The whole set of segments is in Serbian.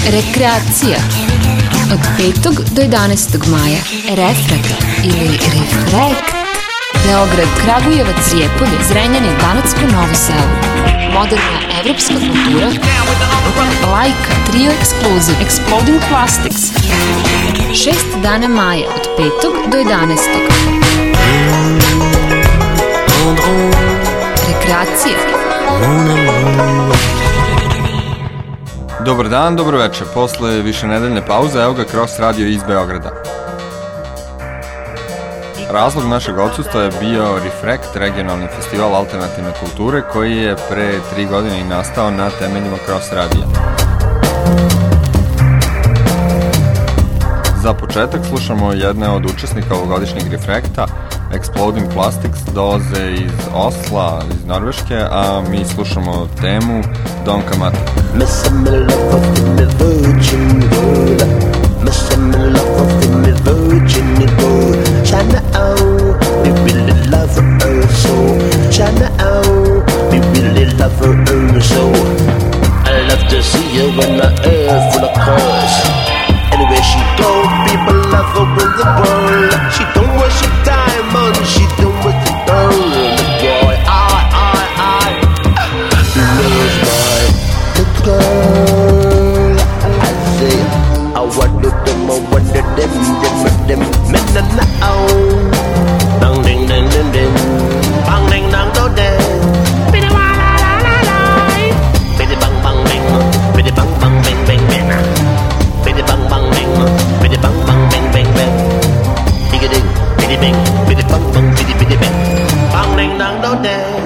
Rekreacija od 5. do 11. maja. Refrakt ili Refrekt. Beograd, Kragujevac, Rijepolje, Zrenjanin, Banatsko, Novo Selo. Moderna evropska kultura. Lajka, Trio Exclusive, Exploding Plastics. 6 dana maja od 5. do 11. Rekreacija. Dobar dan, dobro večer. Posle višenedeljne pauze, evo ga Cross Radio iz Beograda. Razlog našeg odsustva je bio Refrekt, regionalni festival alternativne kulture, koji je pre 3 godine i nastao na temeljima Cross Radija. Za početak slušamo jedne od učesnika ovogodišnjeg Refrekta, Exploding Plastics, dolaze iz Osla, iz Norveške, a mi slušamo temu Don Kamati. I love to see her when the air full of cars. Anywhere she go, people love her with the world. She don't worship diamonds, she don't worship gold. Boy, I love my little girl. I say, I want them, men and now. Dang ding ding ding ding, bang ding dang do ding. Bidi wa la la la la, bidi bang bang bing, bidi bang bang bing bing bing. Bidi bang bang bing, bidi bang bang bing bing bing. Bidi ding, bidi bing, bidi bang bang bidi bidi bing. Bang ding dang do ding.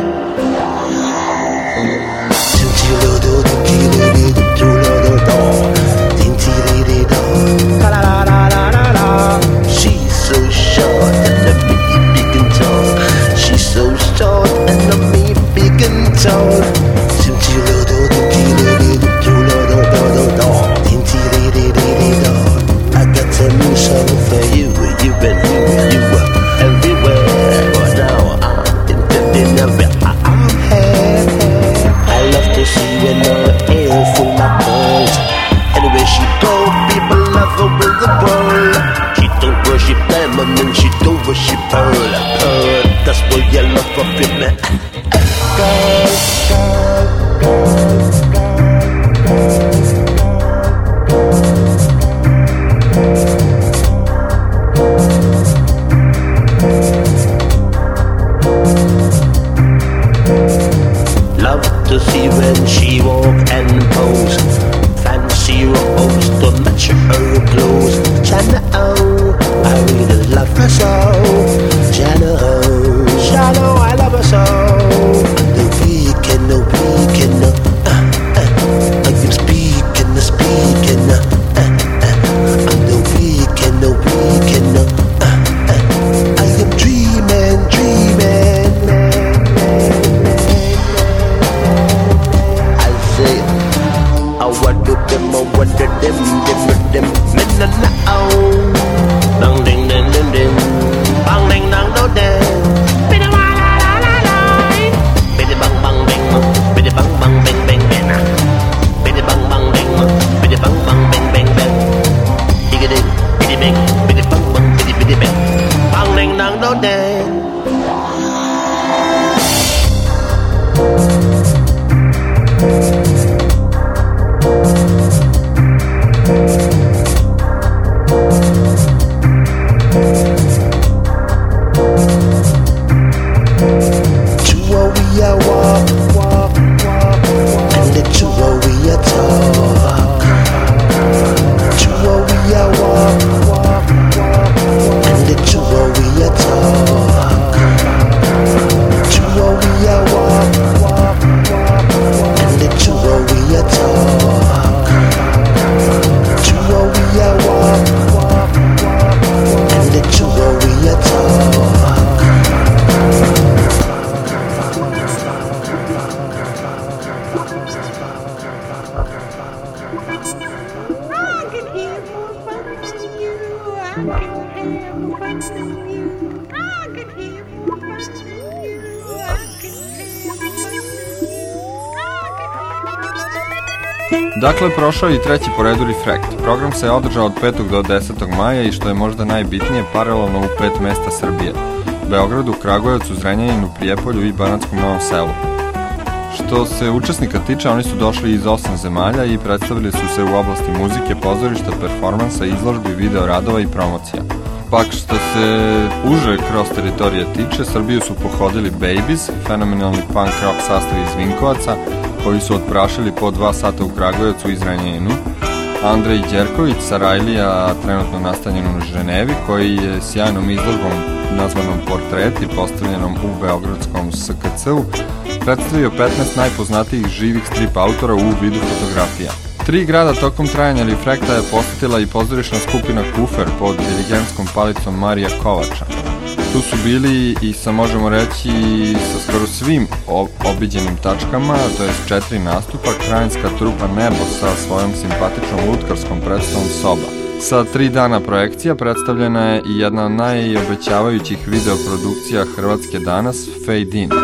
Tinti lo do, tinti lo do, do lo do do. Tinti li li do, la la la la la la. She's so short and I'm big and tall. She's so short and I'm big and tall. Tinti lo do, tinti lo do, do lo do do do do. I got a new song for you, you and you were everywhere. But now I'm in everywhere I'm here. I love to see when the air full of pearls. Anywhere she go, people love her with the world. She don't worship diamond and she don't worship pearl. That's what you love for me. Girl, girl, girl, girl. Love to see when she walk and pose. Fancy robes to match her clothes. China, oh, I really love her so. China, oh, China, I love her so. The weekend, I am speaking, I'm the weekend, I am dreaming. I say, I want them, men and now. Dang ding ding ding ding, bang ding dang do ding. Bidi wa la la la la, bidi bang bang bing, bidi bang bang bing bing bing. Bidi bang bang bing, bidi bang bang bing bing bing. Bidi ding, bidi bing, bidi bang bang bidi bidi bing. Bang ding dang do ding. Thank Dakle, prošao je i treći po redu Refrekt. Program se je održao od 5. do 10. maja i što je možda najbitnije, paralelno u 5 mesta Srbije: Beogradu, Kragujevcu, Zrenjaninu, Prijepolju i Banatskom Novom Selu. Što se učesnika tiče, oni su došli iz 8 zemalja i predstavili su se u oblasti muzike, pozorišta, performansa, izložbi, video radova i promocija. Pak što se uže cross teritorije tiče, Srbiju su pohodili Babies, fenomenalni punk rock sastav iz Vinkovaca, koji su odprašili po 2 sata u Kragujevcu i Zrenjaninu, Andrej Đerković sa Rajlija, trenutno nastanjen u Ženevi, koji je sjajnom izložbom nazvanom Portreti, postavljenom u beogradskom SKC-u, predstavio 15 najpoznatijih živih strip autora u vidu fotografija. 3 grada tokom trajanja Refrekta je posetila i pozorišna skupina Kufer pod dirigentskom palicom Marija Kovača. Tu su bili i možemo reći sa skoro svim obiđenim tačkama, to je 4 nastupa, krajinska trupa Nebo sa svojom simpatičnom lutkarskom predstavom Soba. Sa 3 dana projekcija predstavljena je i jedna od najobećavajućih videoprodukcija Hrvatske danas, Fade In.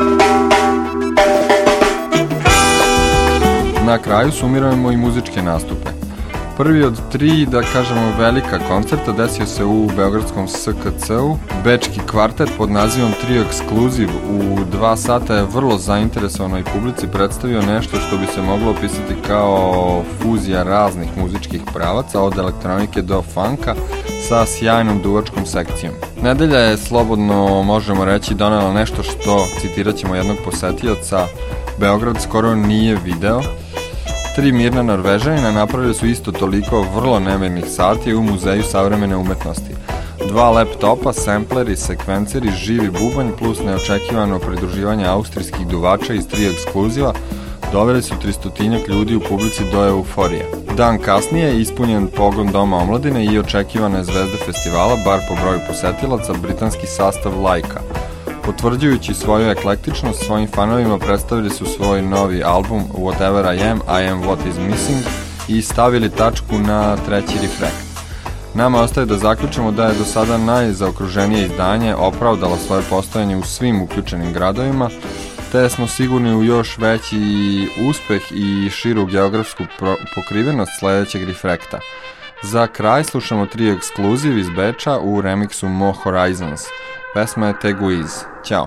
Na kraju sumirujemo i muzičke nastupe. Prvi od 3, da kažemo, velika koncerta desio se u beogradskom SKC-u. Bečki kvartet pod nazivom Trio Ekskluziv u 2 sata je vrlo zainteresovanoj publici predstavio nešto što bi se moglo opisati kao fuzija raznih muzičkih pravaca, od elektronike do funka, sa sjajnom duvačkom sekcijom. Nedelja je, slobodno možemo reći, donela nešto što, citirat ćemo jednog posetioca, Beograd skoro nije video. 3 mirna Norvežanina napravili su isto toliko vrlo nemirnih sati u Muzeju savremene umetnosti. 2 laptopa, sampleri, sekvenceri, živi bubanj plus neočekivano pridruživanje austrijskih duvača iz Trio Ekskluziva doveli su 300-tinjak ljudi u publici do euforije. Dan kasnije je ispunjen pogon Doma omladine i očekivane zvezde festivala, bar po broju posetilaca, britanski sastav Laika. Potvrđujući svoju eklektičnost, svojim fanovima predstavili su svoj novi album Whatever I Am What Is Missing i stavili tačku na treći Refrekt. Nama ostaje da zaključimo da je do sada najzaokruženije izdanje opravdalo svoje postojanje u svim uključenim gradovima, te smo sigurni u još veći uspeh i širu geografsku pokrivenost sledećeg Refrekta. Za kraj slušamo Trio Ekskluziv iz Beča u remiksu Mo Horizons. Pesma je Teguiz. Ćao!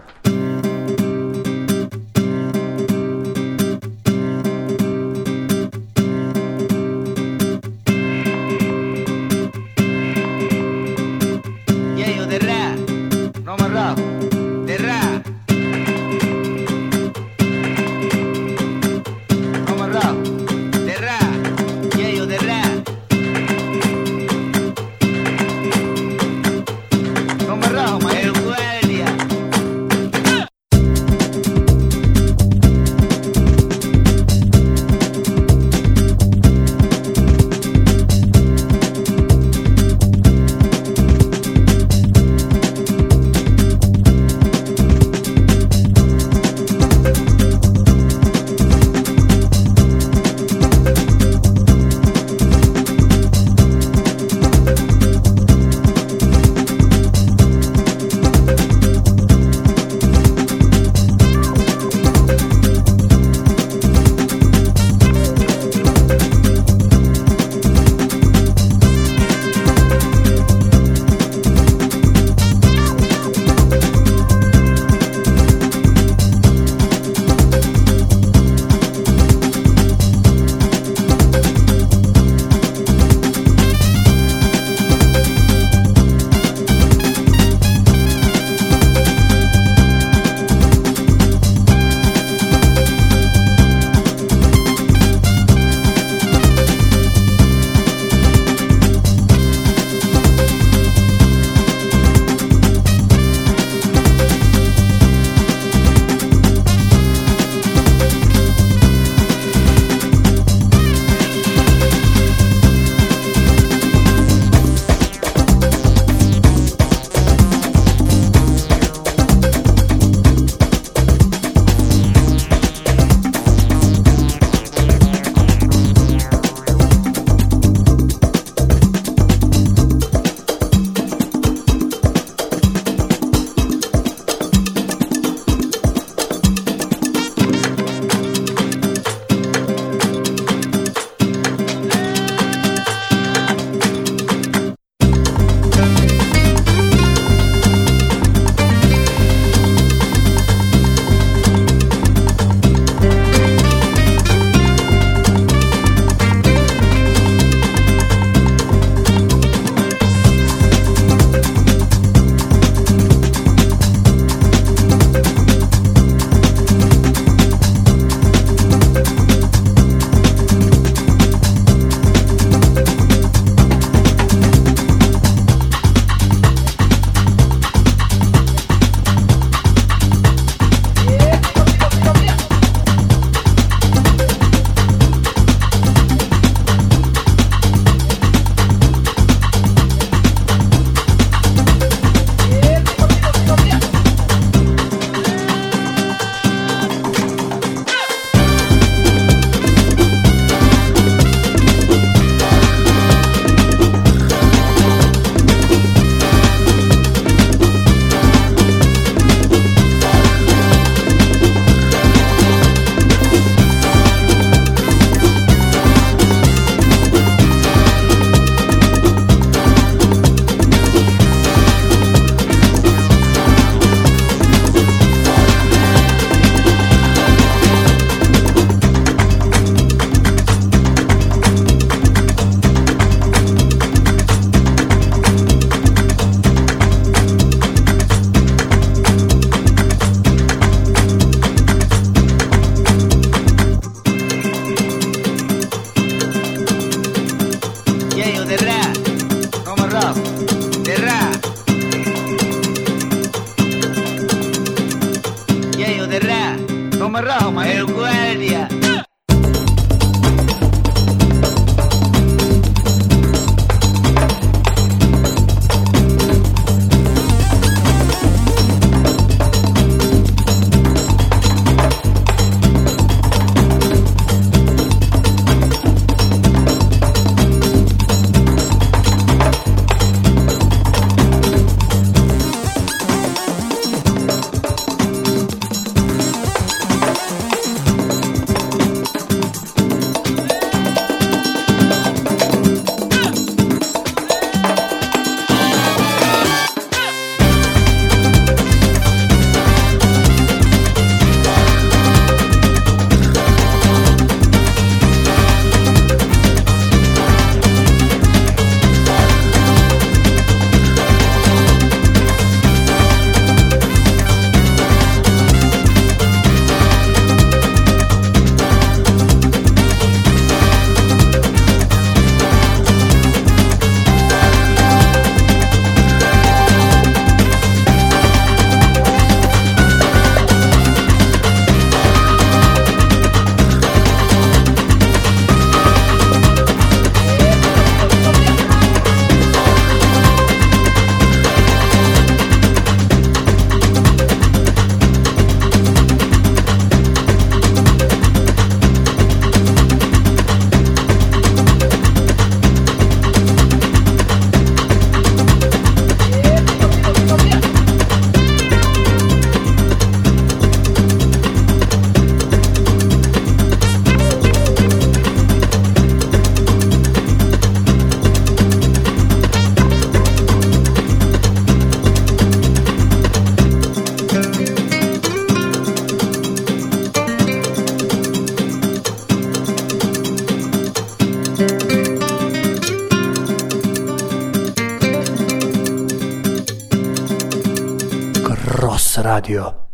Ross Radio.